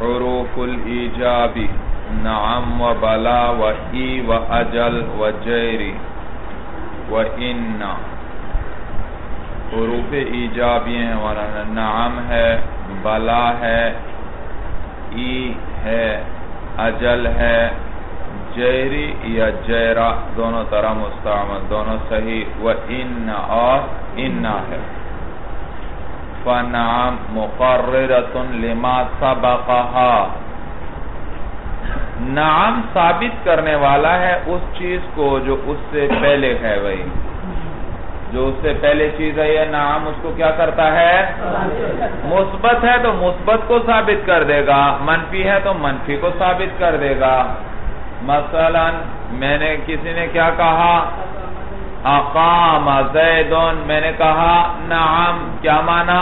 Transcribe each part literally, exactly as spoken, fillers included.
حروف الایجاب نعم و بلا و ای و اجل و جیری و ان. حروف ایجابی ہیں مولانا، نعم ہے، بلا ہے، ای ہے، اجل ہے، جیری یا جیرہ دونوں طرح مستعمل، دونوں صحیح، و ان اور انا ہے. فنعم مقررۃ لما سبقها، نعم ثابت کرنے والا ہے اس چیز کو جو اس سے پہلے ہے. بھائی جو اس سے پہلے چیز ہے یہ نعم اس کو کیا کرتا ہے؟ مثبت ہے تو مثبت کو ثابت کر دے گا، منفی ہے تو منفی کو ثابت کر دے گا. مثلا میں نے کسی نے کیا کہا؟ اقام زیدون، میں نے کہا نعم، کیا مانا؟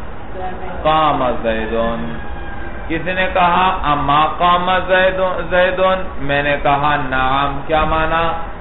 قام زیدون. کسی نے کہا اما قام زیدون، میں نے کہا نعم، کیا مانا؟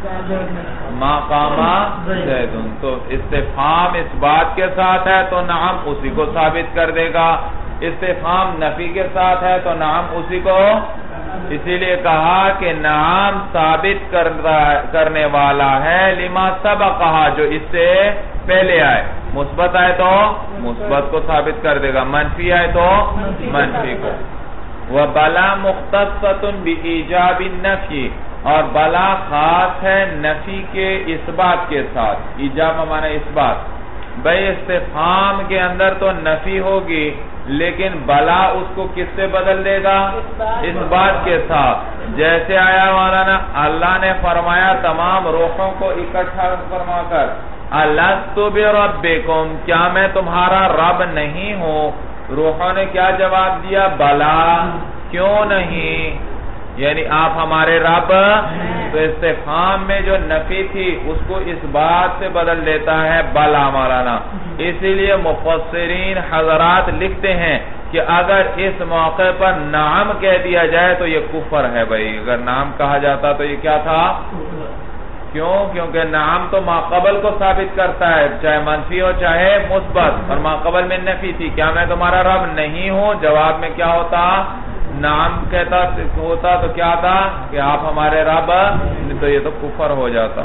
ما قام زیدون. تو استفہام اس بات کے ساتھ ہے تو نعم اسی کو ثابت کر دے گا، استفہام نفی کے ساتھ ہے تو نعم اسی کو. اسی لیے کہا کہ نعم ثابت کرنے والا ہے لما سبقها، جو اس سے پہلے آئے. مثبت آئے تو مثبت کو ثابت کر دے گا، منفی آئے تو منفی کو. وَبَلَا مُخْتَصَّةٌ بِإِيجَابِ النَّفْيِ، اور بلا خاص ہے نفی کے اثبات کے ساتھ. ایجاب معنی اثبات. بھئی استفہام کے اندر تو نفی ہوگی لیکن بلا اس کو کس سے بدل دے گا؟ اثبات کے ساتھ. جیسے آیا مولانا اللہ نے فرمایا تمام روحوں کو اکٹھا فرما کر الست بربکم، کیا میں تمہارا رب نہیں ہوں؟ روحوں نے کیا جواب دیا؟ بلا. کیوں نہیں؟ یعنی آپ ہمارے رب. تو استفہام میں جو نفی تھی اس کو اس بات سے بدل دیتا ہے بلا مولانا. اسی لیے مفسرین حضرات لکھتے ہیں کہ اگر اس موقع پر نعم کہہ دیا جائے تو یہ کفر ہے. بھائی اگر نعم کہا جاتا تو یہ کیا تھا؟ کیوں؟ کیونکہ نعم تو ماقبل کو ثابت کرتا ہے، چاہے منفی ہو چاہے مثبت، اور ماقبل میں نفی تھی، کیا میں تمہارا رب نہیں ہوں؟ جواب میں کیا ہوتا؟ نعم کہتا ہوتا تو کیا تھا کہ آپ ہمارے رب، تو یہ تو کفر ہو جاتا.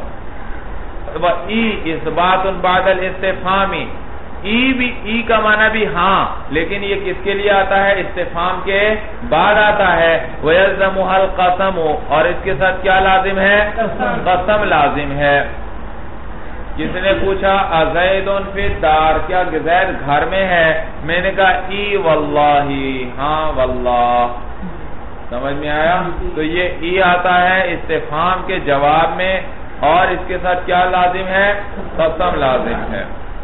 ای اثبات بعد الاستفہامی، ای بھی ای کا معنی بھی ہاں، لیکن یہ کس کے لیے آتا ہے؟ استفہام کے بعد آتا ہے. وَيَلْزَمُهَا الْقَسَمُ، اور اس کے ساتھ کیا لازم ہے؟ قسم لازم ہے. کس نے پوچھا ازیدن فی الدار، کیا زید گھر میں ہے؟ میں نے کہا ای واللہ، ہاں واللہ. سمجھ میں آیا؟ تو یہ ای آتا ہے استفہام کے جواب میں، اور اس کے ساتھ کیا لازم ہے؟ قسم لازم ہے.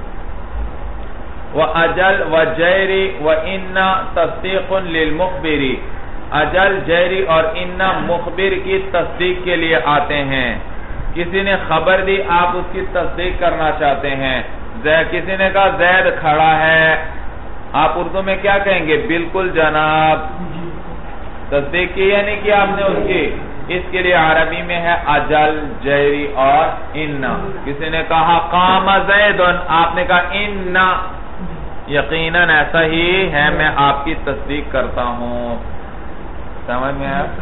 وَأَجَلْ وَجَيْرِ وَإِنَّ تَصْدِيقٌ لِلْمُخْبِرِ، اجل، جیری اور اِنَّ مخبر کی تصدیق کے لیے آتے ہیں. کسی نے خبر دی، آپ اس کی تصدیق کرنا چاہتے ہیں. کسی نے کہا زید کھڑا ہے، آپ اردو میں کیا کہیں گے؟ بالکل جناب. تصدیق کی یا نہیں کی آپ نے اس کی؟ اس کے لیے عربی میں ہے اجل، جیری اور اِنَّ. کسی نے کہا قام زیدن، آپ نے کہا اِنَّ، یقیناً ایسا ہی ہے، میں آپ کی تصدیق کرتا ہوں. سمجھ میں آیا؟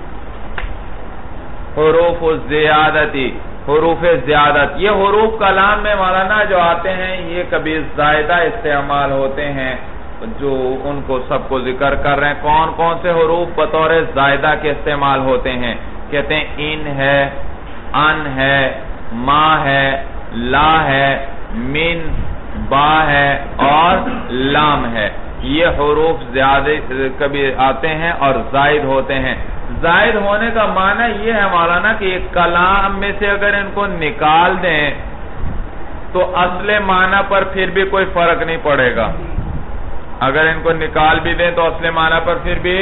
حروف الزیادتی، حروف زیادت، یہ حروف کلام میں مولانا جو آتے ہیں یہ کبھی زائدہ استعمال ہوتے ہیں، جو ان کو سب کو ذکر کر رہے ہیں. کون کون سے حروف بطور زائدہ کے استعمال ہوتے ہیں؟ کہتے ہیں ان ہے، ان ہے، ما ہے، لا ہے، من، با ہے اور لام ہے. یہ حروف زیادہ کبھی آتے ہیں اور زائد ہوتے ہیں. زائد ہونے کا معنی یہ ہے مولانا کہ ایک کلام میں سے اگر ان کو نکال دیں تو اصل معنی پر پھر بھی کوئی فرق نہیں پڑے گا. اگر ان کو نکال بھی دیں تو اصل معنی پر پھر بھی.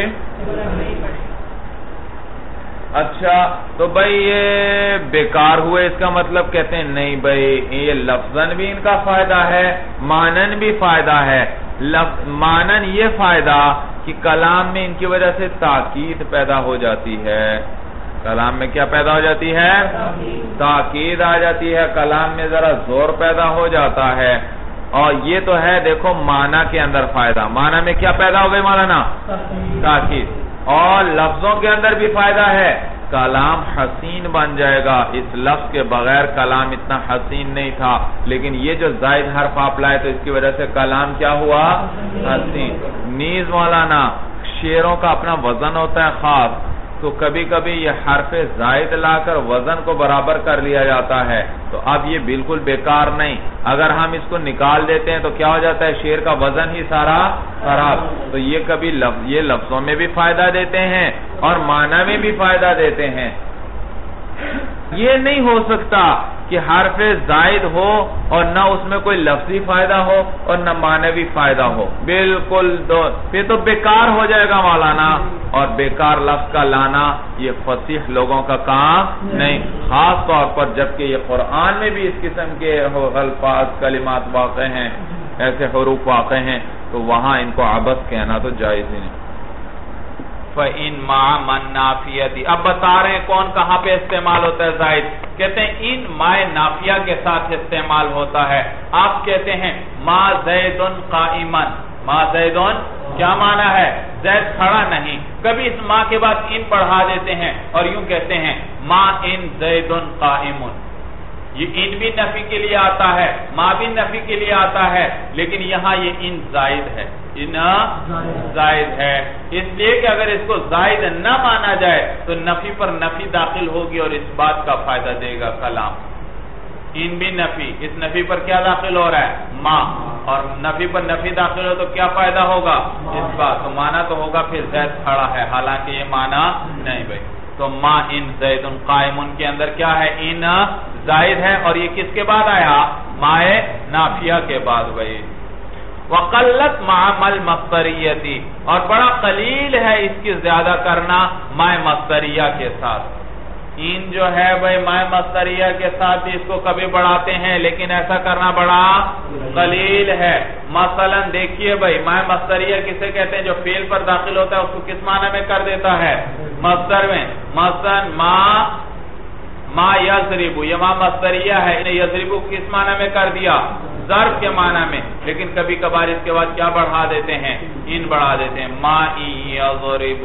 اچھا تو بھائی یہ بیکار ہوئے، اس کا مطلب کہتے ہیں نہیں بھائی، یہ لفظاً بھی ان کا فائدہ ہے، معنن بھی فائدہ ہے. معنن یہ فائدہ کہ کلام میں ان کی وجہ سے تاکید پیدا ہو جاتی ہے. کلام میں کیا پیدا ہو جاتی ہے؟ تاکید آ جاتی ہے. کلام میں ذرا زور پیدا ہو جاتا ہے. اور یہ تو ہے دیکھو معنی کے اندر فائدہ. معنی میں کیا پیدا ہو گئی مولانا؟ تاکید. اور لفظوں کے اندر بھی فائدہ ہے، کلام حسین بن جائے گا. اس لفظ کے بغیر کلام اتنا حسین نہیں تھا، لیکن یہ جو زائد حرف آپ لائے تو اس کی وجہ سے کلام کیا ہوا؟ حسین. نیز مولانا شعروں کا اپنا وزن ہوتا ہے خاص، تو کبھی کبھی یہ حرف زائد لا کر وزن کو برابر کر لیا جاتا ہے، تو اب یہ بالکل بیکار نہیں. اگر ہم اس کو نکال دیتے ہیں تو کیا ہو جاتا ہے؟ شعر کا وزن ہی سارا خراب. تو یہ کبھی لفظ یہ لفظوں میں بھی فائدہ دیتے ہیں اور معنی میں بھی فائدہ دیتے ہیں. یہ نہیں ہو سکتا کہ حرف زائد ہو اور نہ اس میں کوئی لفظی فائدہ ہو اور نہ معنوی فائدہ ہو. بالکل دو، پھر تو بیکار ہو جائے گا مولانا. اور بیکار لفظ کا لانا یہ فصیح لوگوں کا کام نہیں، خاص طور پر جبکہ یہ قرآن میں بھی اس قسم کے الفاظ کلمات واقع ہیں، ایسے حروف واقع ہیں، تو وہاں ان کو عبث کہنا تو جائز ہی نہیں. فَإِن مَعَ مَن نَافِيَةِ. اب بتا رہے ہیں کون کہاں پہ استعمال ہوتا ہے زائد. کہتے ہیں ان مائے نافیہ کے ساتھ استعمال ہوتا ہے. آپ کہتے ہیں ما زیدن قائمن. ما زیدن کیا معنی ہے؟ زید کھڑا نہیں. کبھی اس ما کے بعد ان پڑھا دیتے ہیں اور یوں کہتے ہیں ما ان زیدن قائمن. یہ ان بھی نفی کے لیے آتا ہے، ما بھی نفی کے لیے آتا ہے، لیکن یہاں یہ ان زائد ہے. ان زائد ہے اس لیے کہ اگر اس کو زائد نہ مانا جائے تو نفی پر نفی داخل ہوگی اور اس بات کا فائدہ دے گا کلام. ان بھی نفی، اس نفی پر کیا داخل ہو رہا ہے؟ ما. اور نفی پر نفی داخل ہو تو کیا فائدہ ہوگا؟ اس بات. تو مانا تو ہوگا پھر زید کھڑا ہے، حالانکہ یہ مانا نہیں بھائی. تو ما ان زید قائم کے اندر کیا ہے؟ ان زائد ہے. اور یہ کس کے بعد آیا؟ مائے نافیہ کے بعد بھائی. وقلت مع المصدریتی. اور بڑا قلیل ہے اس کی زیادہ کرنا مائے مصدریہ کے ساتھ. ان جو ہے بھائی مائے مصدریہ کے ساتھ بھی اس کو کبھی بڑھاتے ہیں، لیکن ایسا کرنا بڑا قلیل ہے. مثلا دیکھیے بھائی مائے مصدریہ کسے کہتے ہیں؟ جو فعل پر داخل ہوتا ہے اس کو کس معنی میں کر دیتا ہے؟ مصدر میں. مثلا ما ما یضرب، یہ ما مصدریہ ہے، انہیں یضرب کس معنی میں کر دیا؟ ضرب کے معنی میں. لیکن کبھی کبھار اس کے بعد کیا بڑھا دیتے ہیں؟ ان بڑھا دیتے ہیں. ما یضرب.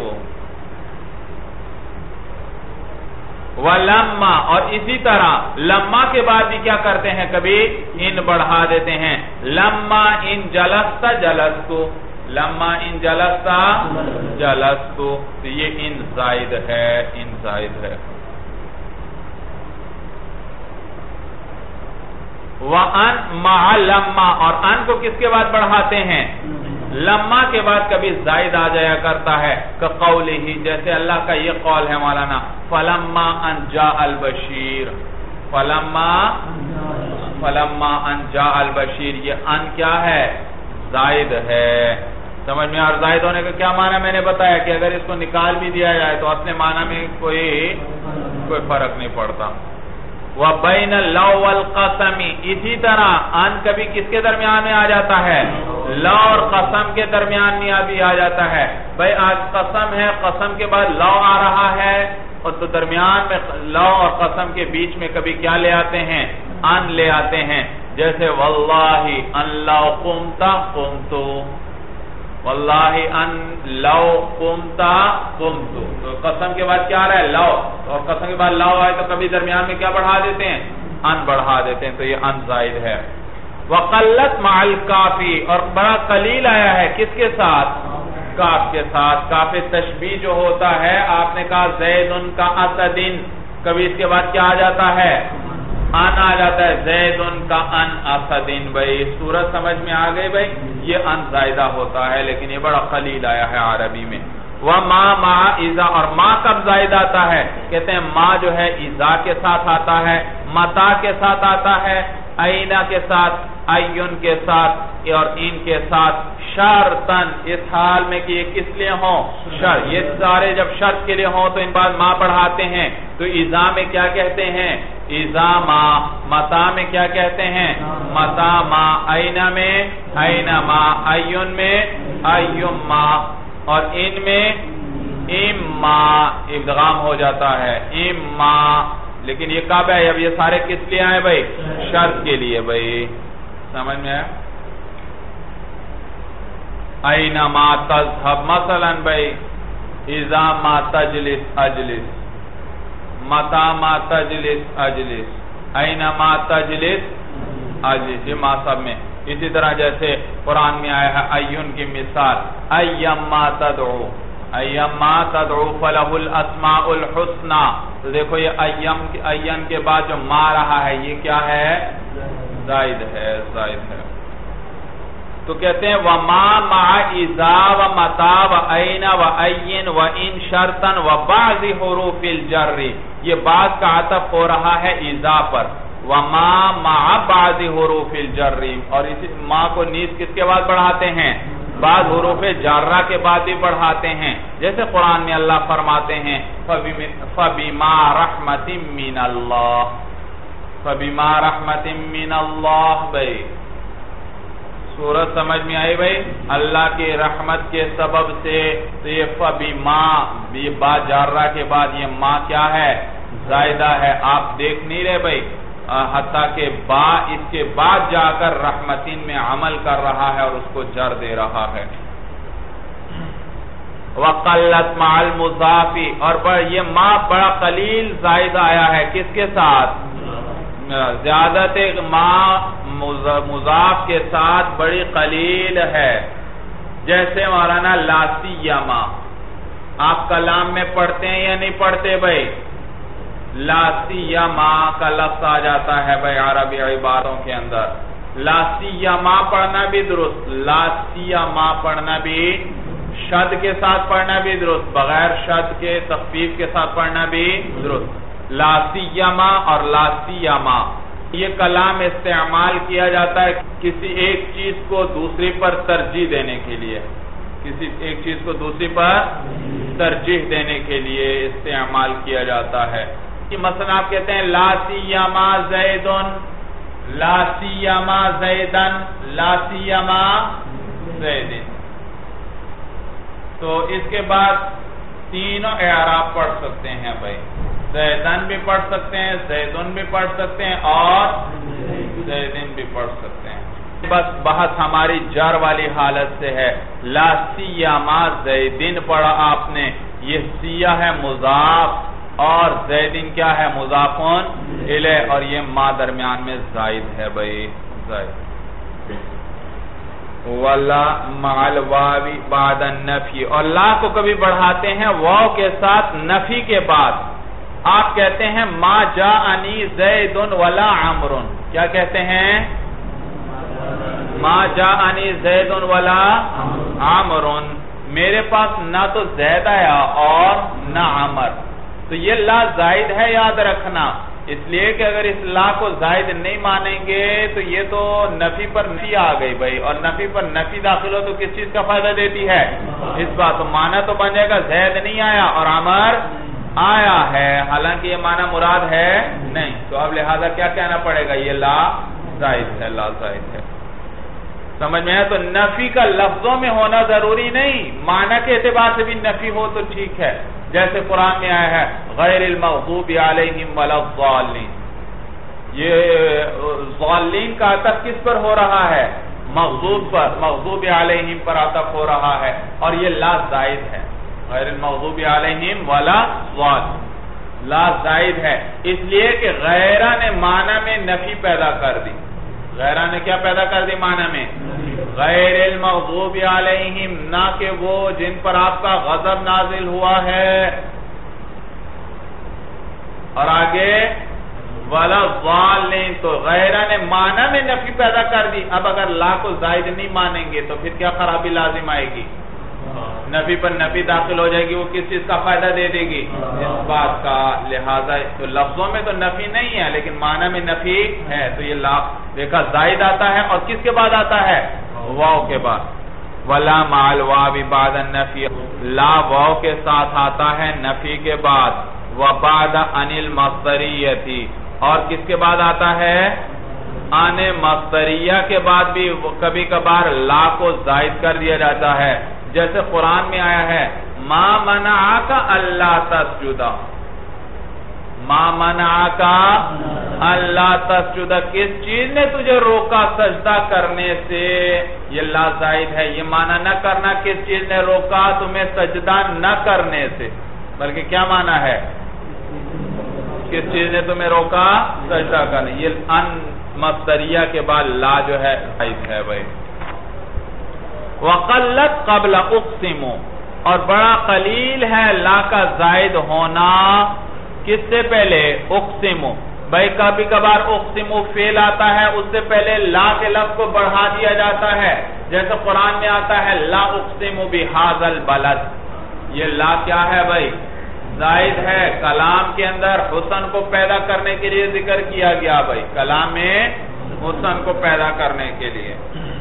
وَلَمَّا. اور اسی طرح لما کے بعد بھی کیا کرتے ہیں؟ کبھی ان بڑھا دیتے ہیں. لما ان جلست جلست. لما ان جلست جلست. تو یہ ان زائد ہے، ان زائد ہے. وَأَن مَعَ لَمَّا. اور ان کو کس کے بعد بڑھاتے ہیں؟ لما کے بعد کبھی زائد آ جایا کرتا ہے. كَقَوْلِهِ. جیسے اللہ کا یہ قول ہے مولانا فَلَمَّا أَن جَاءَ الْبَشِيرُ. فَلَمَّا فَلَمَّا أَن جَاءَ الْبَشِيرُ. یہ ان کیا ہے؟ زائد ہے. سمجھ میں؟ اور زائد ہونے کا کیا معنی میں نے بتایا کہ اگر اس کو نکال بھی دیا جائے تو اپنے معنی میں کوئی کوئی فرق نہیں پڑتا. وَبَيْنَ اللَّوْ وَالْقَسَمِ. اسی طرح ان کبھی کس کے درمیان میں آ جاتا ہے؟ لو اور قسم کے درمیان میں بھی آ جاتا ہے. بھئی آج قسم ہے، قسم کے بعد لو آ رہا ہے، اور تو درمیان میں لو اور قسم کے بیچ میں کبھی کیا لے آتے ہیں؟ ان لے آتے ہیں. جیسے واللہ ان لو قمت قمت. واللہ ان لو قمت قمت. تو قسم کے بعد کیا آ رہا ہے؟ لو. اور قسم کے بعد لو آئے تو کبھی درمیان میں کیا بڑھا دیتے ہیں؟ ان بڑھا دیتے ہیں. تو یہ ان زائد ہے. وقلت مع الکافی. اور بڑا قلیل آیا ہے کس کے ساتھ؟ کاف کے ساتھ. کاف تشبیہ جو ہوتا ہے، آپ نے کہا زیدن کا اسدن، کبھی اس کے بعد کیا آ جاتا ہے؟ ان آ جاتا ہے. زیدن کا ان اسدن. بھائی صورت سمجھ میں آ گئی بھائی؟ یہ ان زائدہ ہوتا ہے، لیکن یہ بڑا قلیل آیا ہے عربی میں. وَمَا مَعَ اِذَا. اور ما کب زائد آتا ہے؟ کہتے ہیں ما جو ہے اِذَا کے ساتھ آتا ہے، متا کے ساتھ آتا ہے، اینا کے ساتھ، ایون کے ساتھ، اور ان کے ساتھ. شرطن. اس حال میں کہ یہ کس لیے ہوں؟ شرط. یہ سارے جب شرط کے لیے ہوں تو ان بعد ما پڑھاتے ہیں. تو اذا میں کیا کہتے ہیں؟ اذا ما. متا میں کیا کہتے ہیں؟ متا ما. اینا میں اینا ما. ایون میں ایون ما. اور ان میں اما. ادغام ہو جاتا ہے اما. لیکن یہ کب ہے؟ اب یہ سارے کس لیے آئے بھائی؟ شرط کے لیے بھائی. سمجھ میں آیا؟ اینما تذهب مثلا بھائی اذا ما تجلس اجلس، متا ما تجلس اجلس، اینما تجلس اجلس، یہ ما سب میں. اسی طرح جیسے قرآن میں آیا ہے ایون کی مثال ایما تدعو، ایما تدعو فلہ الاسماء الحسنى. تو دیکھو یہ ایم این کے بعد جو ما رہا ہے یہ کیا ہے؟ زائد ہے، زائد ہے. تو کہتے ہیں وما مع اذا ومتا وَأَيْنَ وَأَيِّن وَإِن شرطا وبعض حروف الجر، یہ بعض کا عطف ہو رہا ہے اذا پر. وما مع بعض حروف الجر، اور اس ما کو نیز کس کے بعد بڑھاتے ہیں؟ بعض حروف جارہ کے بعد بھی بڑھاتے ہیں. جیسے قرآن میں اللہ فرماتے ہیں فَبِمَا رَحْمَةٍ مِّنَ اللَّهِ، فَبِمَا رَحْمَةٍ مِّنَ اللَّهِ. بھئی سورت سمجھ میں آئی بھئی؟ اللہ کی رحمت کے سبب سے. تو یہ فَبِمَا، یہ با جارہ کے بعد یہ ما کیا ہے؟ زائدہ ہے. آپ دیکھ نہیں رہے بھئی، حتیٰ کہ با اس کے بعد جا کر رحمتین میں عمل کر رہا ہے اور اس کو جر دے رہا ہے. وَقَلَّتْ مَعَ الْمُضَافِ، اور یہ ما بڑا قلیل زائد آیا ہے کس کے ساتھ؟ زیادت ما مضاف کے ساتھ بڑی قلیل ہے. جیسے مولانا لا سیما، آپ کلام میں پڑھتے ہیں یا نہیں پڑھتے بھئی؟ لا سیما کا لفظ آ جاتا ہے بھئی عربی عباروں کے اندر. لا سیما پڑھنا بھی درست، لا سیما پڑھنا بھی، شد کے ساتھ پڑھنا بھی درست، بغیر شد کے تخفیف کے ساتھ پڑھنا بھی درست. لا سیما اور لا سیما یہ کلام استعمال کیا جاتا ہے کسی ایک چیز کو دوسری پر ترجیح دینے کے لیے، کسی ایک چیز کو دوسری پر ترجیح دینے کے لیے استعمال کیا جاتا ہے. مثلا آپ کہتے ہیں لا سیما زیدن، لا سیما زیدن، لا سیما زیدن. تو اس کے بعد تینوں اعراب پڑھ سکتے ہیں بھائی. زیدن بھی پڑھ سکتے ہیں، زیدن بھی پڑھ سکتے ہیں اور زیدن بھی پڑھ سکتے ہیں. بس بحث ہماری جر والی حالت سے ہے. لا سیما زیدن پڑھا آپ نے، یہ سیہ ہے مضاف اور زیدن کیا ہے؟ مضافون الیہ، اور یہ ما درمیان میں زائد ہے بھئی، زائد. وَلَا مَعَ الْوَاوِ بَعْدَ النَّفْيِ، اور لا کو کبھی بڑھاتے ہیں واو کے ساتھ نفی کے بعد. آپ کہتے ہیں ما جاءنی زید ولا عمر، کیا کہتے ہیں؟ ما جاءنی زید ولا عمر، میرے پاس نہ تو زید آیا اور نہ عمر. تو یہ لا زائد ہے، یاد رکھنا. اس لیے کہ اگر اس لا کو زائد نہیں مانیں گے تو یہ تو نفی پر نفی آ گئی بھائی، اور نفی پر نفی داخل ہو تو کس چیز کا فائدہ دیتی ہے؟ اس بات. تو معنی تو بن جائے گا زید نہیں آیا اور عمر آیا ہے، حالانکہ یہ معنی مراد ہے نہیں. تو اب لہذا کیا کہنا پڑے گا؟ یہ لا زائد ہے، لا زائد ہے. سمجھ میں ہے؟ تو نفی کا لفظوں میں ہونا ضروری نہیں، معنی کے اعتبار سے بھی نفی ہو تو ٹھیک ہے. جیسے قرآن میں آیا ہے غیر المغضوب علیہم ولا الضالین، یہ ضالین کا عطف کس پر ہو رہا ہے؟ مغضوب پر، مغضوب علیہم پر عطف ہو رہا ہے، اور یہ لا زائد ہے. غیر المغضوب علیہم ولا الضالین لا زائد ہے، اس لیے کہ غیرہ نے معنی میں نفی پیدا کر دی. غیرہ نے کیا پیدا کر دی معنی میں؟ غیر المغضوب علیہم، نہ کہ وہ جن پر آپ کا غضب نازل ہوا ہے. اور آگے ولا الضالین، تو غیرہ نے معنی میں نفی پیدا کر دی. اب اگر لا کو زائد نہیں مانیں گے تو پھر کیا خرابی لازم آئے گی؟ نفی پر نفی داخل ہو جائے گی، وہ کس چیز کا فائدہ دے دے گی؟ اس بات کا. لہذا تو لفظوں میں تو نفی نہیں ہے لیکن معنی میں نفی ہے. تو یہ لا دیکھا زائد آتا ہے اور کس کے بعد آتا ہے؟ واو کے بعد. ولا مع الواو بعد النفی، لا واو کے ساتھ آتا ہے نفی کے بعد. وبعد عن المصدریۃ، اور کس کے بعد آتا ہے؟ عن مصدریہ کے بعد بھی کبھی کبھار لا کو زائد کر دیا جاتا ہے. جیسے قرآن میں آیا ہے ما منعک الا تسجد، ما منعک اللہ تسجد، کس چیز نے تجھے روکا سجدہ کرنے سے؟ یہ لا زائد ہے، یہ معنی نہ کرنا کس چیز نے روکا تمہیں سجدہ نہ کرنے سے، بلکہ کیا معنی ہے؟ کس چیز نے تمہیں روکا سجدہ کرنے۔ یہ ان مصدریہ کے بعد لا جو ہے زائد ہے بھائی۔ وقلت قبل اقسم، اور بڑا قلیل ہے لا کا زائد ہونا کس سے پہلے؟ اقسم۔ بھائی کبھی کبھار اقسم فعل آتا ہے، اس سے پہلے لا کے لفظ کو بڑھا دیا جاتا ہے، جیسے قرآن میں آتا ہے لا اقسم بہذا البلد۔ یہ لا کیا ہے بھائی؟ زائد ہے، کلام کے اندر حسن کو پیدا کرنے کے لیے ذکر کیا گیا بھائی، کلام میں حسن کو پیدا کرنے کے لیے۔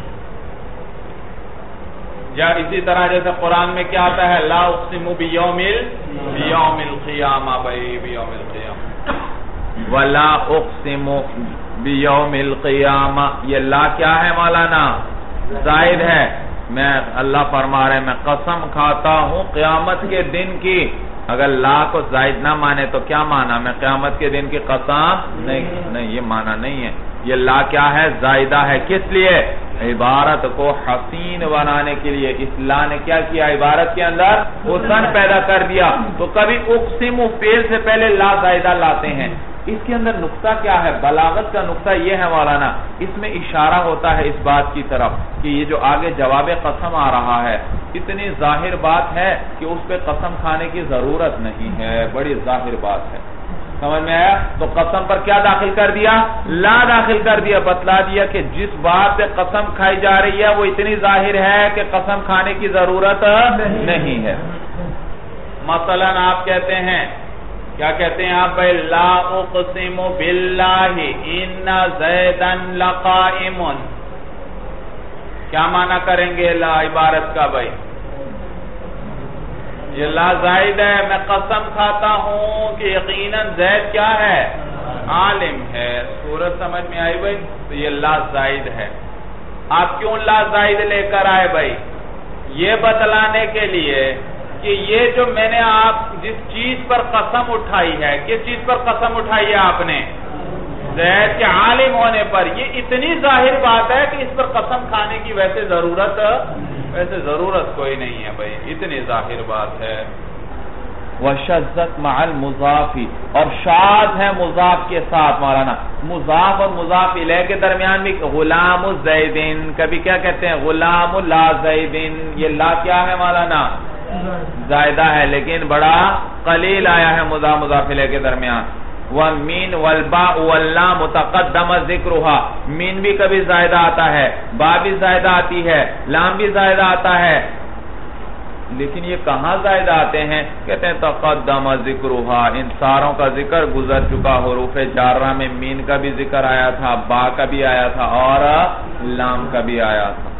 یا اسی طرح جیسے قرآن میں کیا آتا ہے لا اقسم بیوم بیوم القیامہ بھائی، بیوم القیامہ۔ ولا اقسم بیوم القیامہ، یہ لا کیا ہے مولانا؟ زائد ہے۔ میں اللہ فرما رہے میں قسم کھاتا ہوں قیامت کے دن کی۔ اگر لا کو زائد نہ مانے تو کیا مانا؟ میں قیامت کے دن کی قسم نہیں نہیں یہ مانا نہیں ہے۔ یہ لا کیا ہے؟ زائدہ ہے۔ کس لیے؟ عبارت کو حسین بنانے کے لیے۔ اس لا نے کیا کیا؟ عبارت کے اندر حسن پیدا کر دیا۔ تو کبھی اقسم فعل سے پہلے لا زائدہ لاتے ہیں۔ اس کے اندر نقطہ کیا ہے؟ بلاغت کا نقطہ یہ ہے مولانا، اس میں اشارہ ہوتا ہے اس بات کی طرف کہ یہ جو آگے جواب قسم آ رہا ہے اتنی ظاہر بات ہے کہ اس پہ قسم کھانے کی ضرورت نہیں ہے، بڑی ظاہر بات ہے۔ سمجھ میں آیا؟ تو قسم پر کیا داخل کر دیا؟ لا داخل کر دیا، بتلا دیا کہ جس بات پہ قسم کھائی جا رہی ہے وہ اتنی ظاہر ہے کہ قسم کھانے کی ضرورت نہیں ہے۔ مثلا آپ کہتے ہیں، کیا کہتے ہیں آپ بھائی؟ لا اقسم باللہ ان زیدن لقائم۔ کیا معنی کریں گے لا عبارت کا بھائی؟ یہ لا زائد ہے، میں قسم کھاتا ہوں کہ یقیناً زید کیا ہے؟ عالم ہے۔ سورت سمجھ میں آئی بھائی؟ تو یہ لا زائد ہے۔ آپ کیوں لا زائد لے کر آئے بھائی؟ یہ بتلانے کے لیے کہ یہ جو میں نے آپ جس چیز پر قسم اٹھائی ہے، کس چیز پر قسم اٹھائی ہے آپ نے؟ زید کے عالم ہونے پر۔ یہ اتنی ظاہر بات ہے کہ اس پر قسم کھانے کی ویسے ضرورت ویسے ضرورت کوئی نہیں ہے بھائی، اتنی ظاہر بات ہے۔ وَشَذَّتْ مَعَ الْمُضَافِ، اور شاذ ہے مضاف کے ساتھ مولانا۔ مضاف اور مضاف الیہ کے درمیان بھی غلام زیدن، کبھی کیا کہتے ہیں؟ غلام لا زیدن۔ یہ لا کیا ہے مولانا؟ زائدہ ہے، لیکن بڑا قلیل آیا ہے مضاف مضاف الیہ کے درمیان۔ وَمِن وَالْبَاءُ وَاللَّامُ تَقَدَّمَ ذِكْرُهَا، مین بھی کبھی زائدہ آتا ہے، با بھی زائدہ آتی ہے، لام بھی زائدہ آتا ہے، لیکن یہ کہاں زائدہ آتے ہیں؟ کہتے ہیں تقدم ذکرها، ان ساروں کا ذکر گزر چکا۔ حروف جارہ میں مین کا بھی ذکر آیا تھا، با کا بھی آیا تھا اور لام کا بھی آیا تھا۔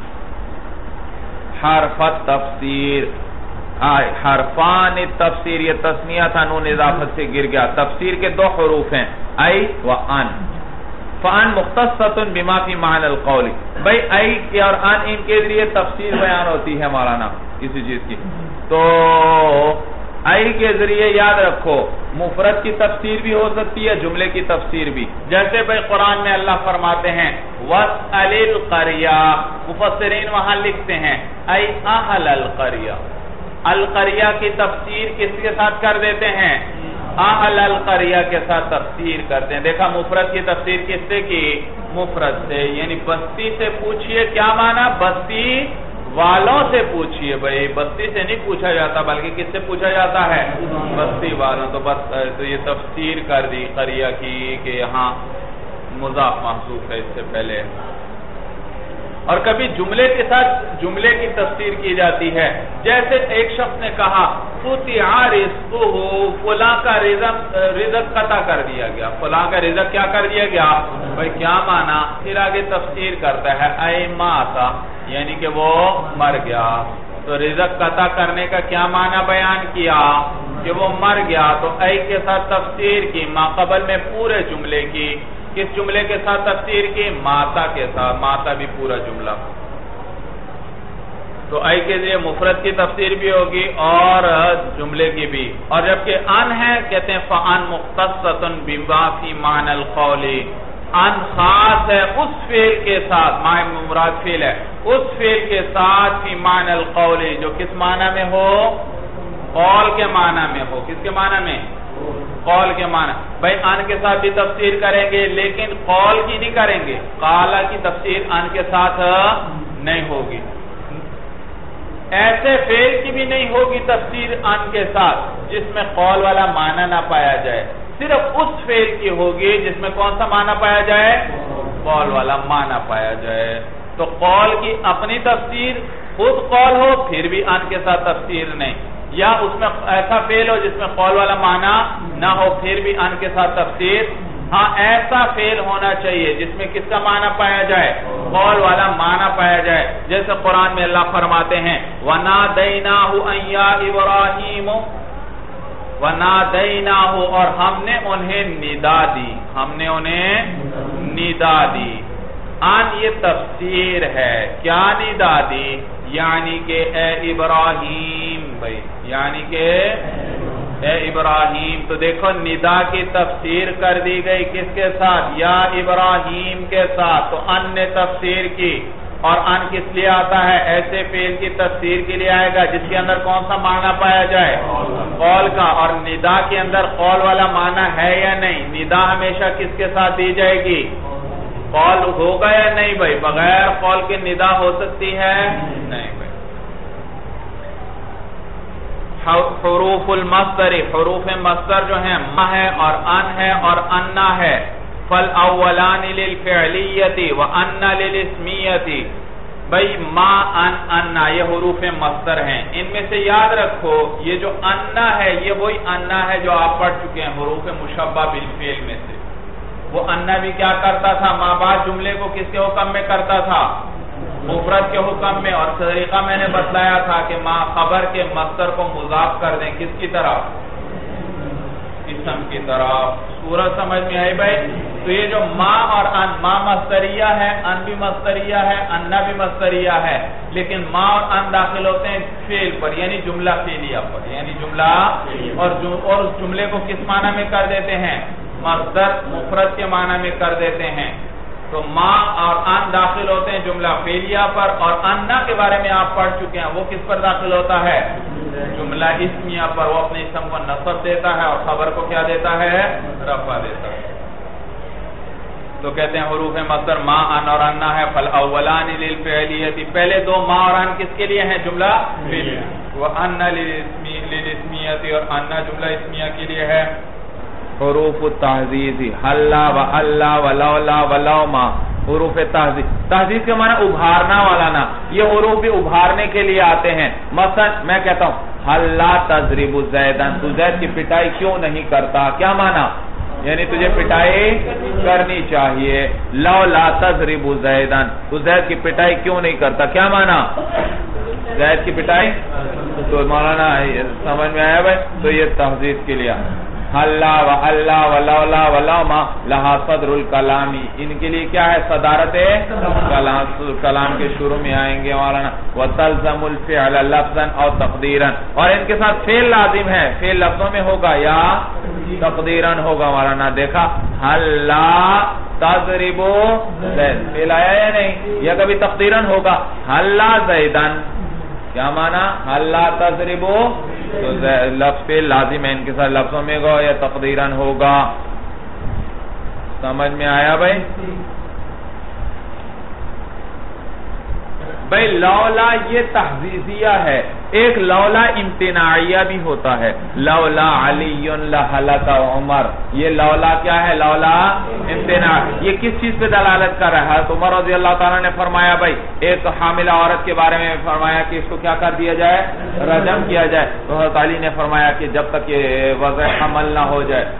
حرف تفسیر، حرفان تفسیر، یہ تسنیہ تھا، نون اضافت سے گر گیا۔ تفسیر کے دو حروف ہیں، ای و ان۔ فان مختصۃ بما فی معنی القول، بھائی ای اور ان ان کے ذریعے تفسیر بیان ہوتی ہے مولانا کسی چیز کی۔ تو ای کے ذریعے یاد رکھو مفرد کی تفسیر بھی ہو سکتی ہے، جملے کی تفسیر بھی۔ جیسے بھائی قرآن میں اللہ فرماتے ہیں وَاسْأَلِ الْقَرْيَةَ، مفسرین وہاں لکھتے ہیں ای اہل القریہ۔ القریہ کی تفسیر کس کے ساتھ کر دیتے ہیں؟ اہل القریہ کے ساتھ تفسیر کرتے ہیں۔ دیکھا مفرد کی تفسیر کس سے کی؟ مفرد سے، یعنی بستی سے پوچھئے، کیا معنی؟ بستی والوں سے پوچھئے بھائی، بستی سے نہیں پوچھا جاتا بلکہ کس سے پوچھا جاتا ہے؟ بستی والوں۔ تو بس تو یہ تفسیر کر دی قریہ کی کہ یہاں مضاف محذوف ہے اس سے پہلے۔ اور کبھی جملے کے ساتھ جملے کی تفسیر کی جاتی ہے، جیسے ایک شخص نے کہا قُطِعَ رِزْقُهُ، فلاں کا رزق رزق قطع کر دیا گیا، فلاں کا رزق کیا کر دیا گیا بھائی؟ کیا معنی؟ پھر آگے تفسیر کرتا ہے اے ماتا، یعنی کہ وہ مر گیا۔ تو رزق قطع کرنے کا کیا معنی بیان کیا؟ کہ وہ مر گیا۔ تو اے کے ساتھ تفسیر کی، ما قبل میں پورے جملے کی۔ کس جملے کے ساتھ تفسیر کی؟ ماتا کے ساتھ، ماتا بھی پورا جملہ۔ تو ای کے ذریعے مفرد کی تفسیر بھی ہوگی اور جملے کی بھی. اور جبکہ ان ہے کہتے ہیں فَأَن مُخْتَصَّةٌ بِمَا فِي مَعْنَى الْقَوْلِ، ان خاص ہے اس فعل کے ساتھ، ماہ مراد فعل ہے اس فعل کے ساتھ فی معنی القول، جو کس معنی میں ہو؟ قول کے معنی میں ہو. کس کے معنی میں؟ قول کے معنی. بھائی ان کے ساتھ بھی تفسیر کریں گے لیکن قول کی نہیں کریں گے، قالا کی تفسیر ان کے ساتھ نہیں ہوگی. ایسے فعل کی بھی نہیں ہوگی تفسیر ان کے ساتھ جس میں قول والا معنی نہ پایا جائے، صرف اس فعل کی ہوگی جس میں کون سا معنی پایا جائے؟ قول والا معنی پایا جائے. تو قول کی اپنی تفسیر خود قول ہو پھر بھی ان کے ساتھ تفسیر نہیں، یا اس میں ایسا فعل ہو جس میں قول والا معنی نہ ہو پھر بھی ان کے ساتھ تفسیر. ہاں ایسا فعل ہونا چاہیے جس میں کس کا معنی پایا جائے؟ قول والا معنی پایا جائے. جیسے قرآن میں اللہ فرماتے ہیں وَنَادَيْنَاهُ أَن يَا إِبْرَاهِيمُ، وَنَادَيْنَاهُ، اور ہم نے انہیں ندا دی، ہم نے انہیں ندا دی. ان یہ تفسیر ہے. کیا ندا دی؟ یعنی کہ اے ابراہیم. بھائی یعنی کہ اے ابراہیم. تو دیکھو ندا کی تفسیر کر دی گئی کس کے ساتھ؟ یا ابراہیم کے ساتھ. تو ان نے تفسیر کی. اور ان کس لیے آتا ہے؟ ایسے فعل کی تفسیر کے لیے آئے گا جس کے اندر کون سا معنی پایا جائے؟ قول کا. اور ندا کے اندر قول والا معنی ہے یا نہیں؟ ندا ہمیشہ کس کے ساتھ دی جائے گی؟ قول ہوگا یا نہیں بھائی؟ بغیر قول کے ندا ہو سکتی ہے؟ نہیں بھائی. حروف المصدر، حروف مصدر جو ہیں ما ہے اور ان ہے اور انا ہے. فالاولان للفعلیت وان للاسمیت. بھائی ما ان انا یہ حروف مصدر ہیں. ان میں سے یاد رکھو یہ جو انا ہے یہ وہی انا ہے جو آپ پڑھ چکے ہیں حروف مشبہ بالفعل میں سے. وہ انا بھی کیا کرتا تھا؟ ما بعد جملے کو کس کے حکم میں کرتا تھا؟ مفرد کے حکم میں. اور طریقہ میں نے بتلایا تھا کہ ما خبر کے مصدر کو مضاف کر دیں کس کی طرف؟ اسم کی طرف. سورج سمجھ میں آئی بھائی؟ تو یہ جو ما اور ان، ما مصدریہ ہے، ان بھی مصدریہ ہے، انا بھی مصدریہ ہے، لیکن ما اور ان داخل ہوتے ہیں فعل پر یعنی جملہ فعلیہ پر، یعنی جملہ اور اور اس جملے کو کس معنی میں کر دیتے ہیں؟ مصدر مفرد کے معنی میں کر دیتے ہیں. تو ما اور ان داخل ہوتے ہیں جملہ فعلیہ پر. اور انا کے بارے میں آپ پڑھ چکے ہیں وہ کس پر داخل ہوتا ہے؟ جملہ اسمیہ پر. وہ اپنے اسم کو نصب دیتا ہے اور خبر کو کیا دیتا ہے؟ رفع دیتا ہے. تو کہتے ہیں حروف مصدر ما ان اور انا ہے. فالاولان للفعلیت، پہلے دو ما اور ان کس کے لیے ہیں؟ جملہ فعلیہ. وان للاسمیت، اور انا جملہ اسمیہ کے لیے ہے. حروف التحذیز حلا و اللہ ولولا ولوما، حروف تحذیز. تحذیز کے معنی ابھارنا والا نا. یہ حروف بھی ابھارنے کے لیے آتے ہیں. مثلا میں کہتا ہوں حلا تضرب زیدن، تو زید کی پٹائی کیوں نہیں کرتا؟ کیا معنی؟ یعنی تجھے پٹائی کرنی چاہیے. لولا تضرب زیدن، تو زید کی پٹائی کیوں نہیں کرتا؟ کیا معنی؟ زید کی پٹائی. تو مولانا سمجھ میں آیا بھائی؟ تو یہ تحذیز کے لیے اللہ و اللہ ولولا ولوما لہا صدر الکلامی، ان کے لیے کیا ہے؟ صدارت کلام. کلام کے شروع میں آئیں گے مولانا. وتلزم الفعل لفظا او تقدیرا، اور ان کے ساتھ فعل لازم ہے. فعل لفظوں میں ہوگا یا تقدیرا ہوگا مولانا. دیکھا حلا تضرب زید، فعل آیا یا نہیں؟ یا کبھی تقدیرا ہوگا حلا زیدن. کیا معنی؟ حلا تضرب، تو لفظ فعل لازم ہے ان کے ساتھ لفظوں میں ہوگا یا تقدیراً ہوگا. سمجھ میں آیا بھائی؟ بھائی لولا یہ تحزیزیہ ہے. ایک لولا امتناعیہ بھی ہوتا ہے. لولا علی لہلک عمر، یہ لولا کیا ہے؟ لولا امتناع. یہ کس چیز پہ دلالت کر رہا ہے؟ عمر رضی اللہ تعالیٰ نے فرمایا بھائی ایک حاملہ عورت کے بارے میں فرمایا کہ اس کو کیا کر دیا جائے؟ رجم کیا جائے. تو حضرت علی نے فرمایا کہ جب تک یہ وضع حمل نہ ہو جائے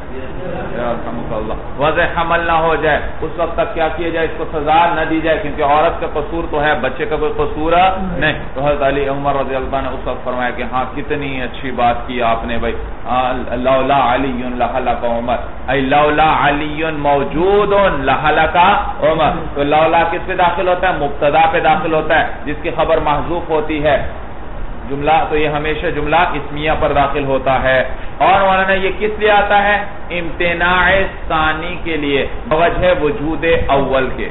وضع حمل نہ ہو جائے اس وقت تک کیا کیا جائے, اس کو سزا نہ دی جائے, کیونکہ عورت کا قصور تو ہے, بچے کا کوئی قصور نہیں. تو حضرت علی عمر رضی اللہ عنہ نے اس وقت فرمایا کہ ہاں کتنی اچھی بات کی آپ نے بھائی, لولا علی لہلک عمر, ای لولا علی موجود لہلک عمر. تو لولا کس پہ داخل ہوتا ہے؟ مبتدا پہ داخل ہوتا ہے جس کی خبر محذوف ہوتی ہے. جملہ تو یہ ہمیشہ جملہ اسمیہ پر داخل ہوتا ہے. اور مولانا یہ کس لیے آتا ہے؟ امتناع ثانی کے لیے, بوجہ وجود اول کے.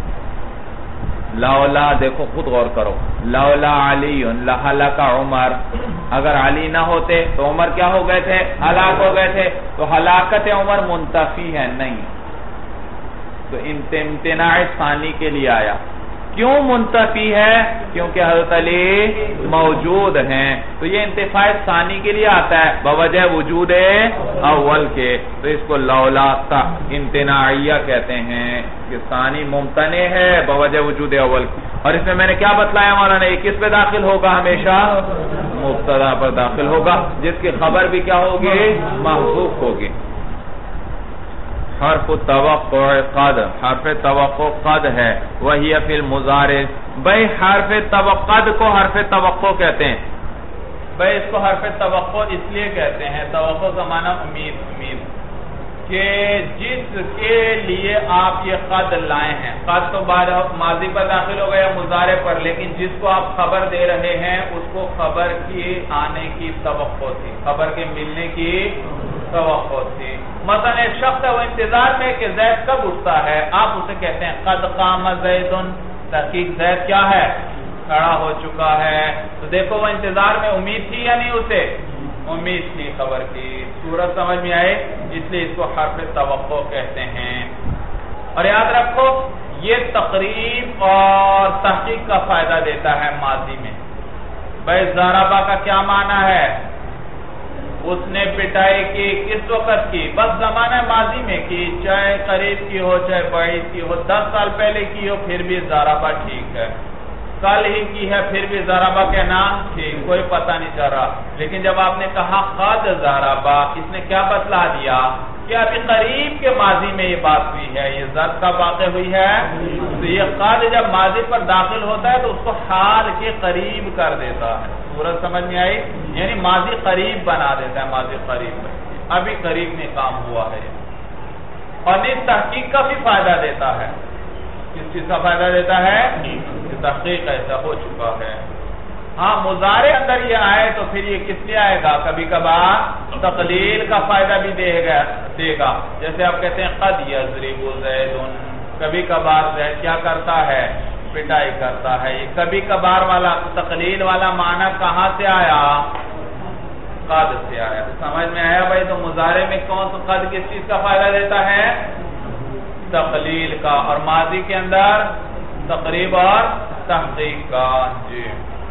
لولا, دیکھو خود غور کرو, لولا علی لہلک عمر, اگر علی نہ ہوتے تو عمر کیا ہو گئے تھے؟ ہلاک ہو گئے تھے. تو ہلاکت عمر منتفی ہے نہیں, تو امتناع ثانی کے لیے آیا. کیوں منتفی ہے؟ کیونکہ حضرت علی موجود ہیں. تو یہ انتفاع ثانی کے لیے آتا ہے بوجہ وجود اول کے. تو اس کو لولا امتناعیہ کہتے ہیں کہ ثانی ممتنع ہے بوجہ وجود اول. اور اس میں میں نے کیا بتلایا مولانا, یہ کس پہ داخل ہوگا؟ ہمیشہ مبتدا پر داخل ہوگا جس کی خبر بھی کیا ہوگی؟ محذوف ہوگی. حرف توقع قد, حرف توقع قد ہے, وہی فی المضارع. بھئی حرف توقع کو حرف توقع کہتے ہیں. بھئی اس کو حرف توقع اس لیے کہتے ہیں, توقع کا معنی امید, امید کہ جس کے لیے آپ یہ قد لائے ہیں. قد تو بعد ماضی پر داخل ہو گیا مضارع پر, لیکن جس کو آپ خبر دے رہے ہیں اس کو خبر کی آنے کی توقع تھی, خبر کے ملنے کی توقع تھی. مثلا ایک شخص ہے وہ انتظار میں کہ زید کب اٹھتا ہے, آپ اسے کہتے ہیں قد قام زید, تحقیق زید کیا ہے؟ کھڑا ہو چکا ہے. تو دیکھو وہ انتظار میں امید تھی یا نہیں, اسے امید تھی خبر کی. صورت سمجھ میں آئے, اس لیے اس کو حرف توقع کہتے ہیں. اور یاد رکھو یہ تقریب اور تحقیق کا فائدہ دیتا ہے ماضی میں. بھائی ضربہ کا کیا معنی ہے؟ اس نے پٹائی کی, کس وقت کی؟ بس زمانہ ماضی میں کی, چاہے قریب کی ہو چاہے بعید کی ہو, دس سال پہلے کی ہو پھر بھی ضربہ ٹھیک ہے. کل ہی کی ہے پھر بھی ضربہ کے نام ٹھیک, کوئی پتہ نہیں چل رہا. لیکن جب آپ نے کہا قد ضربہ, اس نے کیا بتلا دیا کہ ابھی قریب کے ماضی میں یہ بات ہوئی ہے, یہ ضرب کا واقع ہوئی ہے. تو یہ قد جب ماضی پر داخل ہوتا ہے تو اس کو حال کے قریب کر دیتا ہے. صورت سمجھ میں آئی, یعنی ماضی قریب بنا دیتا ہے, ماضی قریب میں ابھی قریب میں کام ہوا ہے. اور اس تحقیق کا بھی فائدہ دیتا ہے. کس چیز کا فائدہ دیتا ہے؟ کہ تحقیق ایسا ہو چکا ہے. ہاں مضارع اندر یہ آئے تو پھر یہ کس لیے آئے گا؟ کبھی کبھار تقلیل کا فائدہ بھی دے گا دے گا جیسے آپ کہتے ہیں قد یضرب زید, کبھی کبھار زید کیا کرتا ہے؟ پٹائی کرتا ہے. یہ کبھی کبھار والا تقلیل والا معنی کہاں سے آیا؟ قد سے آیا. سمجھ میں آیا بھائی؟ تو مضارع میں کون سا قد کس چیز کا فائدہ دیتا ہے؟ تقلیل کا. اور ماضی کے اندر تقریب اور تحقیق کا. جی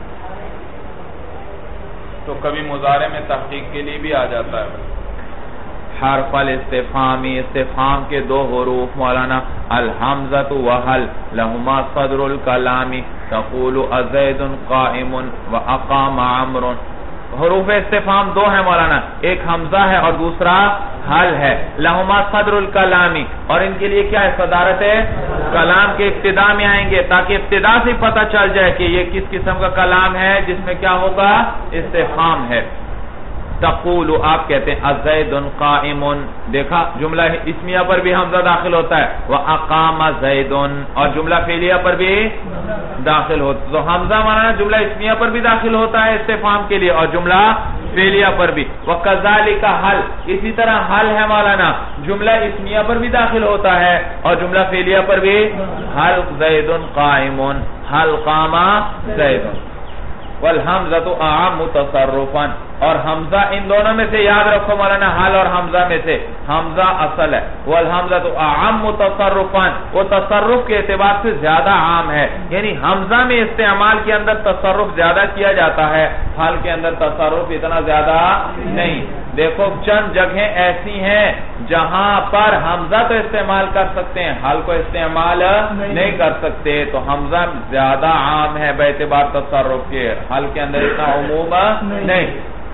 تو کبھی مضارع میں تحقیق کے لیے بھی آ جاتا ہے. حرف الاستفہامی, استفہام کے دو حروف مولانا, الحمزۃ وحل, لہما صدر الکلام, تقول ازید قائم واقام عمرو. حروف استفہام دو ہیں مولانا, ایک حمزہ ہے اور دوسرا حل ہے. لہما صدر الکلامی, اور ان کے لیے کیا ہے؟ صدارت ہے کلام کے ابتدا میں آئیں گے تاکہ ابتدا سے پتہ چل جائے کہ یہ کس قسم کا کلام ہے جس میں کیا ہوگا؟ استفہام ہے. تقول, آپ کہتے ہیں ازید قائم, دیکھا جملہ اسمیہ پر بھی حمزہ داخل ہوتا ہے, واقام زید, اور جملہ فعلیہ پر بھی داخل ہوتا ہے. تو حمزہ مانا جملہ اسمیہ پر بھی داخل ہوتا ہے استفہام کے لیے, اور جملہ فعلیہ پر بھی. وکذالک حل, اسی طرح حل ہے مولانا, جملہ اسمیہ پر بھی داخل ہوتا ہے اور جملہ فعلیہ پر بھی. حل زید قائم, حل قام زید. والحمزۃ اعم تصرفا, اور حمزہ ان دونوں میں سے یاد رکھو مولانا، حال اور حمزہ میں سے حمزہ اصل ہے، والحمزہ تو اعم تصرفان، وہ تصرف کے اعتبار سے زیادہ عام ہے، یعنی حمزہ میں استعمال کے اندر تصرف زیادہ کیا جاتا ہے، حال کے اندر تصرف اتنا زیادہ نہیں۔ دیکھو چند جگہیں ایسی ہیں جہاں پر حمزہ تو استعمال کر سکتے ہیں، حال کو استعمال نہیں کر سکتے، تو حمزہ زیادہ عام ہے باعتبار تصرف کے، حال کے اندر اتنا عموم نہیں۔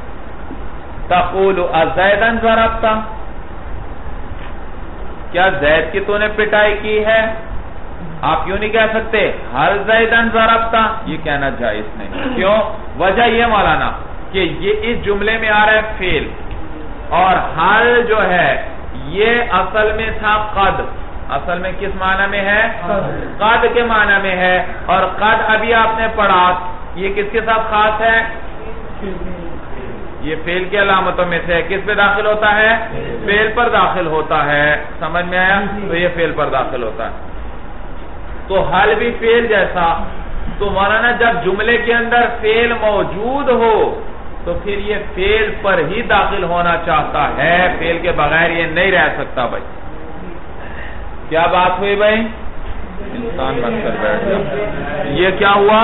تقول ازیدن ضربتا، کیا زید کی تو نے پٹائی کی ہے؟ آپ یوں نہیں کہہ سکتے ہر زیدن ضربتا، یہ کہنا جائز نہیں۔ کیوں؟ وجہ یہ مولانا کہ یہ اس جملے میں آ رہا ہے فعل، اور حل جو ہے یہ اصل میں تھا قد، اصل میں کس معنی میں ہے؟ قد کے معنی میں ہے، اور قد ابھی آپ نے پڑھا یہ کس کے ساتھ خاص ہے؟ یہ فعل کی علامتوں میں سے کس پہ داخل ہوتا ہے؟ فعل پر داخل ہوتا ہے، سمجھ میں آیا؟ تو یہ فعل پر داخل ہوتا ہے، تو حل بھی فعل جیسا۔ تو مولانا جب جملے کے اندر فعل موجود ہو تو پھر یہ فعل پر ہی داخل ہونا چاہتا ہے، فعل کے بغیر یہ نہیں رہ سکتا۔ بھائی کیا بات ہوئی بھائی؟ انسان بن کر بیٹھ جائے، یہ کیا ہوا؟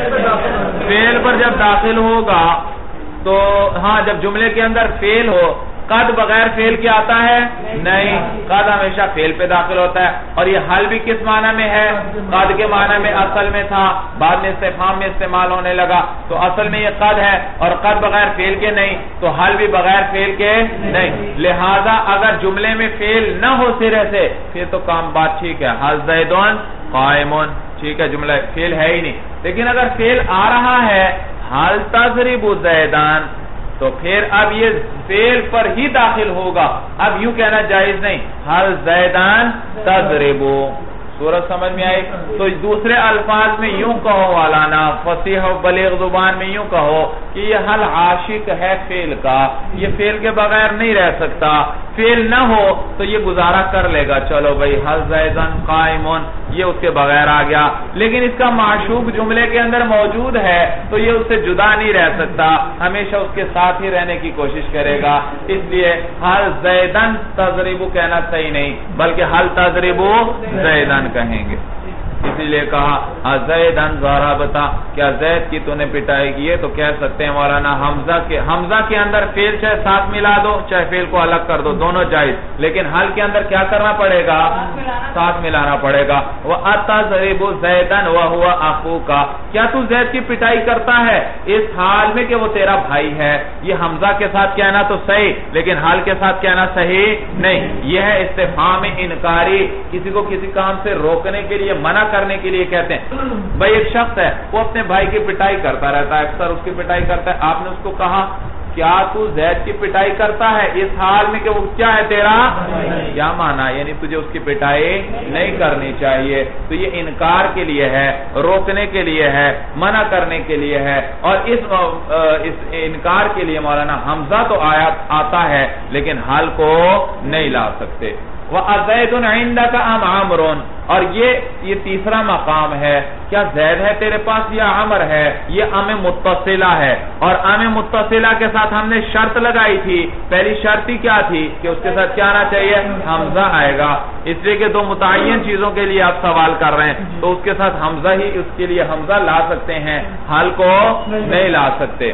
فعل پر جب داخل ہوگا تو ہاں، جب جملے کے اندر فعل ہو، قد بغیر فعل کے آتا ہے نہیں، قد ہمیشہ فعل پہ داخل ہوتا ہے، اور یہ حل بھی کس معنی میں ہے؟ قد کے معنی میں اصل میں تھا، بعد میں استفہام میں استعمال ہونے لگا، تو اصل میں یہ قد ہے، اور قد بغیر فعل کے نہیں، تو حل بھی بغیر فعل کے نہیں، لہذا اگر جملے میں فعل نہ ہو سرے سے پھر تو کام بات ٹھیک ہے، حل زیدون قائمون، ٹھیک ہے، جملہ فعل ہے ہی نہیں۔ لیکن اگر فعل آ رہا ہے حل تضرب زیدان، تو پھر اب یہ فعل پر ہی داخل ہوگا، اب یوں کہنا جائز نہیں حل زیدان تضربو۔ سورج سمجھ میں آئی؟ تو دوسرے الفاظ میں یوں کہو والانا، فصیح و بلیغ زبان میں یوں کہو کہ یہ حل عاشق ہے فعل کا، یہ فعل کے بغیر نہیں رہ سکتا، فعل نہ ہو تو یہ گزارا کر لے گا، چلو بھائی حل زیدن قائمون، یہ اس کے بغیر آ گیا، لیکن اس کا معشوق جملے کے اندر موجود ہے تو یہ اس سے جدا نہیں رہ سکتا، ہمیشہ اس کے ساتھ ہی رہنے کی کوشش کرے گا، اس لیے حل زیدن تضربو کہنا صحیح نہیں، بلکہ حل تضربو زیدن کہیں گے۔ اسی لیے کہا زیدن ضربتا، کیا زید کی تو نے پٹائی کی ہے؟ تو کہہ سکتے ہیں مولانا حمزہ کے حمزہ کے اندر فعل چاہے ساتھ ملا دو چاہے فعل کو الگ کر دو، دونوں جائز، لیکن حل کے اندر کیا کرنا پڑے گا؟ ساتھ ملانا پڑے گا۔ وَأَتَضْرِبُ زَيْدًا وَهُوَ أَخُوكَ، کیا تو زید کی پٹائی کرتا ہے اس حال میں کہ وہ تیرا بھائی ہے؟ یہ حمزہ کے ساتھ کہنا تو صحیح، لیکن حال کے ساتھ کہنا صحیح نہیں، یہ ہے استفہام انکاری، کسی کو کسی کام سے روکنے کے لیے، منع کرنے کے لیے کہتے ہیں۔ بھائی ایک شخص ہے وہ اپنے بھائی کی پٹائی کرتا رہتا ہے، اکثر اس کی پٹائی کرتا ہے، آپ نے اس کو کہا کیا تو زید کی پٹائی کرتا ہے اس حال میں کہ وہ کیا ہے تیرا؟ کیا مانا؟ یعنی تجھے اس کی پٹائی نہیں کرنی چاہیے، تو یہ انکار کے لیے ہے، روکنے کے لیے ہے، منع کرنے کے لیے ہے، اور اس اس انکار کے لیے مولانا حمزہ تو آیا آتا ہے لیکن حال کو نہیں لا سکتے۔ وَأَزَيْدٌ عِنْدَكَ أَمْ عَمْرٌ، اور یہ یہ تیسرا مقام ہے، کیا زید ہے تیرے پاس یا عمر ہے؟ یہ ام متصلہ ہے، اور ام متصلہ کے ساتھ ہم نے شرط لگائی تھی، پہلی شرط ہی کیا تھی کہ اس کے ساتھ کیا آنا چاہیے؟ حمزہ آئے گا، اس لیے کہ دو متعین چیزوں کے لیے آپ سوال کر رہے ہیں تو اس کے ساتھ حمزہ ہی، اس کے لیے حمزہ لا سکتے ہیں، حال کو نہیں لا سکتے۔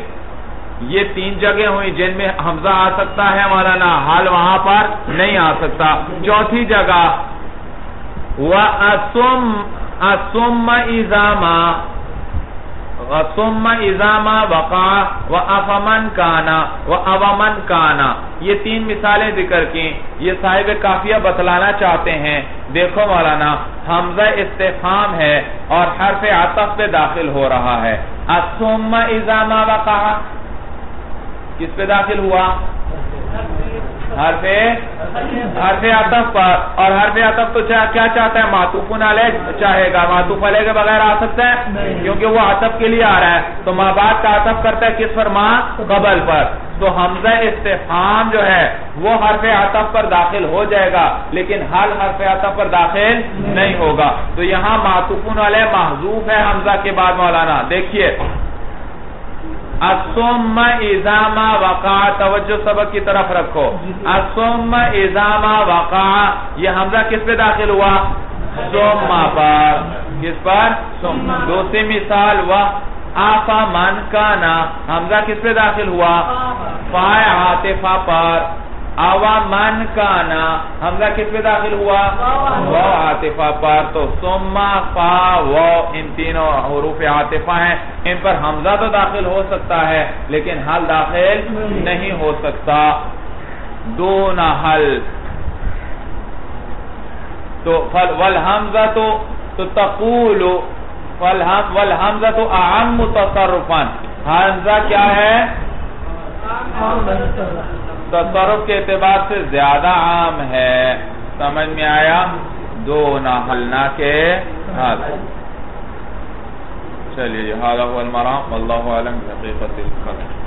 یہ تین جگہ ہوئی جن میں حمزہ آ سکتا ہے مولانا، حال وہاں پر نہیں آ سکتا۔ چوتھی جگہ وَأَثُمَّ أَثُمَّ إِذَامَا وَثُمَّ إِذَامَا وَقَعَ وَأَفَمَنْ كَانَ وَأَوَمَنْ كَانَ، یہ تین مثالیں ذکر کی، یہ صاحب قافیہ بتلانا چاہتے ہیں۔ دیکھو مولانا حمزہ استفہام ہے اور حرف عطف پہ داخل ہو رہا ہے، أَثُمَّ إِذَامَا وَقَعَ کس پہ داخل ہوا؟ حرف حرف عطف پر، اور حرف عطف تو کیا چاہتا ہے؟ معطوف علیہ چاہے گا، معطوف علیہ کے بغیر آ سکتا ہے کیونکہ وہ عطف کے لیے آ رہا ہے، تو ما بعد کا عطف کرتا ہے کس پر؟ ما قبل پر، تو حمزہ استفہام جو ہے وہ حرف عطف پر داخل ہو جائے گا لیکن حال حرف عطف پر داخل نہیں ہوگا، تو یہاں معطوف علیہ محذوف ہے حمزہ کے بعد مولانا۔ دیکھیے الثم اذا ما وقع، توجہ سبق کی طرف رکھو. الثم اذا ما وقع، یہ حمزہ کس پہ داخل ہوا؟ ثم پر. کس پر؟ ثم. دوسری مثال و آفا من کانا، حمزہ کس پہ داخل ہوا؟ فائے عاطفہ پر. آوا من کانا، حمزہ کس پہ داخل ہوا؟ وہ عاطفہ پر. تو ثم فا وہ ان تینوں حروف عاطفہ ہیں، ان پر حمزہ تو داخل ہو سکتا ہے لیکن حل داخل نہیں ہو سکتا. دون حل. تو والحمزہ تو تو تقول والحمزہ تو اعم تصرفا، حمزہ کیا ہے؟ تصرف کے اعتبار سے زیادہ عام ہے. سمجھ میں آیا؟ دو نہ حل نہ کے حل. چلیے هذا هو المرام والله اعلم بحقیقت القدر.